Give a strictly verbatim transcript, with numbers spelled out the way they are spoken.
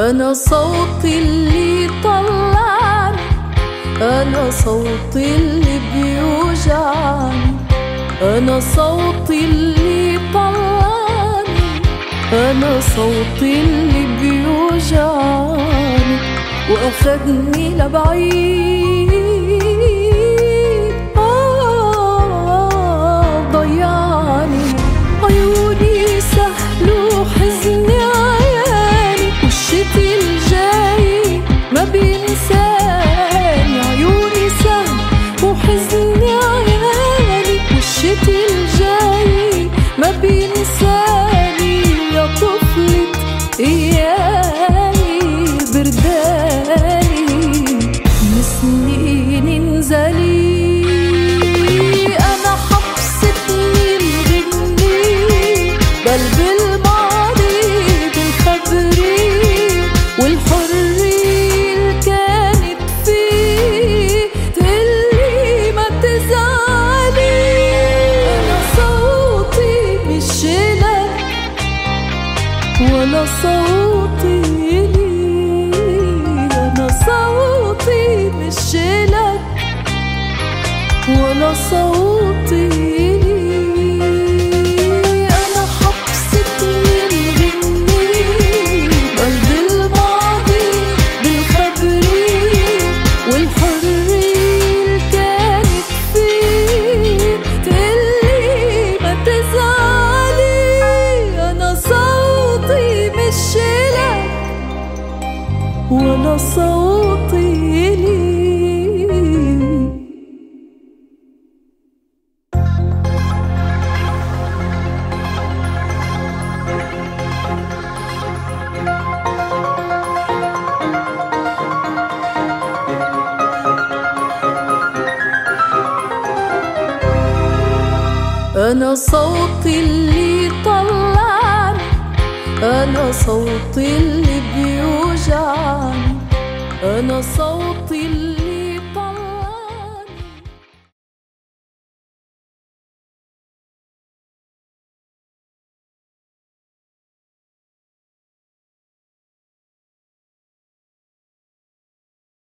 أنا صوتي اللي طلعني، أنا صوتي اللي بيوجعني، أنا صوتي اللي طلعني، أنا صوتي اللي بيوجعني وأخدني لبعيد، آه ضيعني. عيوني سهل وحزني عياني، والشتي الجاي ما بينساني. عيوني سهل وحزني عياني، والشتي الجاي ما بينساني. يا طفلة ايامي برداني من سنين انزلي. انا حبستني الغني بقلب الماضي بالخبري، والحرية اللي كانت فيه تقلي ما تزعلي. انا صوتي مش لك ولا صوتي لي، أنا صوتي مش لك ولا صوتي لي. أنا حبستني الغني بقلب الماضي بالخبري، والحرية اللي كانت فيه تقلي ما تزعلي. أنا صوتي مش لك ولا صوتي لي. أنا صوتي اللي طلعني، أنا صوتي اللي بيوجعني، أنا صوتي اللي